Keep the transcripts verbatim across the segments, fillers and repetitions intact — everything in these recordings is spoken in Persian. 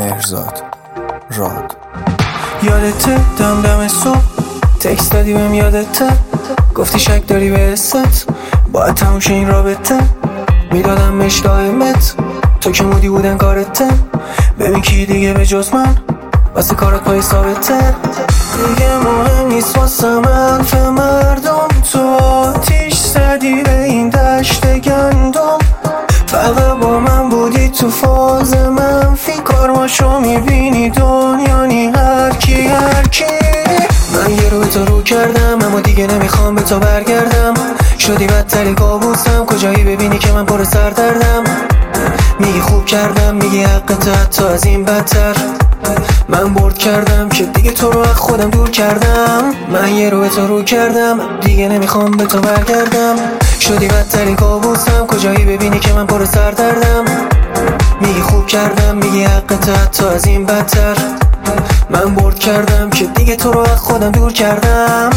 مهرزاد راد. یادته دم دم صبح تکست دادی بهم، یادته گفتی شک داری به حست، باید تموم شه این رابطه، میدادم مش دائمت، تو که مودی بودن کارته، ببین کی دیگه به جز من واسه کارت پای ثابته، دیگه مهم نیست واسم الف مردم، تو آتیش زدی به این دشت گندم، فقط با من بودی تو فاز منفی، کارماشو میبینی دنیا نی هر کی هر کی. من یه رو به تو رو کردم اما دیگه نمیخوام به تو برگردم، شدی بدتری کابوسم، کجایی ببینی که من پر سر دردم، میگی خوب کردم میگی حقت حتی از این بدتر، من برد کردم که دیگه تو رو از خودم دور کردم، من یه رو به تو رو کردم دیگه نمیخوام به تو برگردم، شدی بدترین کابوسم، کجایی ببینی که من پر سر دردم، میگی خوب کردم میگی حقت حتی از این بدتر، من برد کردم که دیگه تو رو از خودم دور کردم.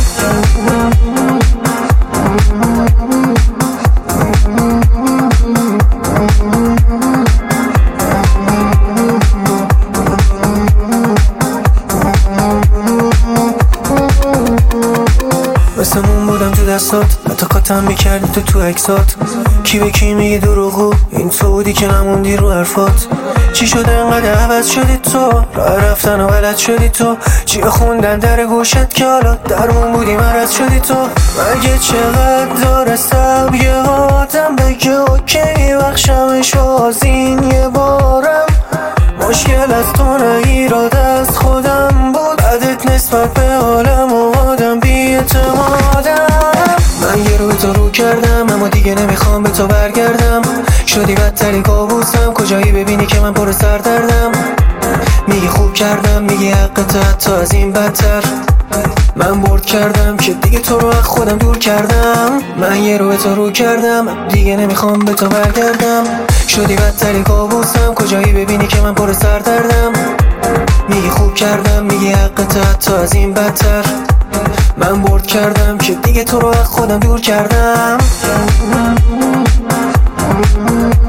مثلمون بودم تو دستات، حتی قطعم میکردی تو تو اکسات، کی به کی میگی دروغو، این تو بودی که نموندی رو حرفات، چی شده انقدر عوض شدی تو، راه رفتن و بلد شدی تو، چی خوندن در گوشت که حالا درمون بودی مرض شدی تو، مگه چقدر داره سب یه آدم بگه اوکی بخشمش از این یه بارم، مشکل از تو نه ایراد از خودم بود، بعدت نسبت به عالم و آدم بی اعتمادم، من یه رو به تو رو کردم اما دیگه نمیخوام به تو برگردم، شدی بدترین کابوسم، کجایی ببینی که من پر سر دردم، میگی خوب کردم میگی حقت حتی از این بدتر، من برد کردم که دیگه تو رو از خودم دور کردم، من یه رو به تو رو کردم دیگه نمیخوام به تو برگردم، شدی بدترین کابوسم، کجایی ببینی که من پر سر دردم، میگی خوب کردم میگی حقت حتی از این بدتر، من برد کردم که دیگه تو رو از خودم دور کردم.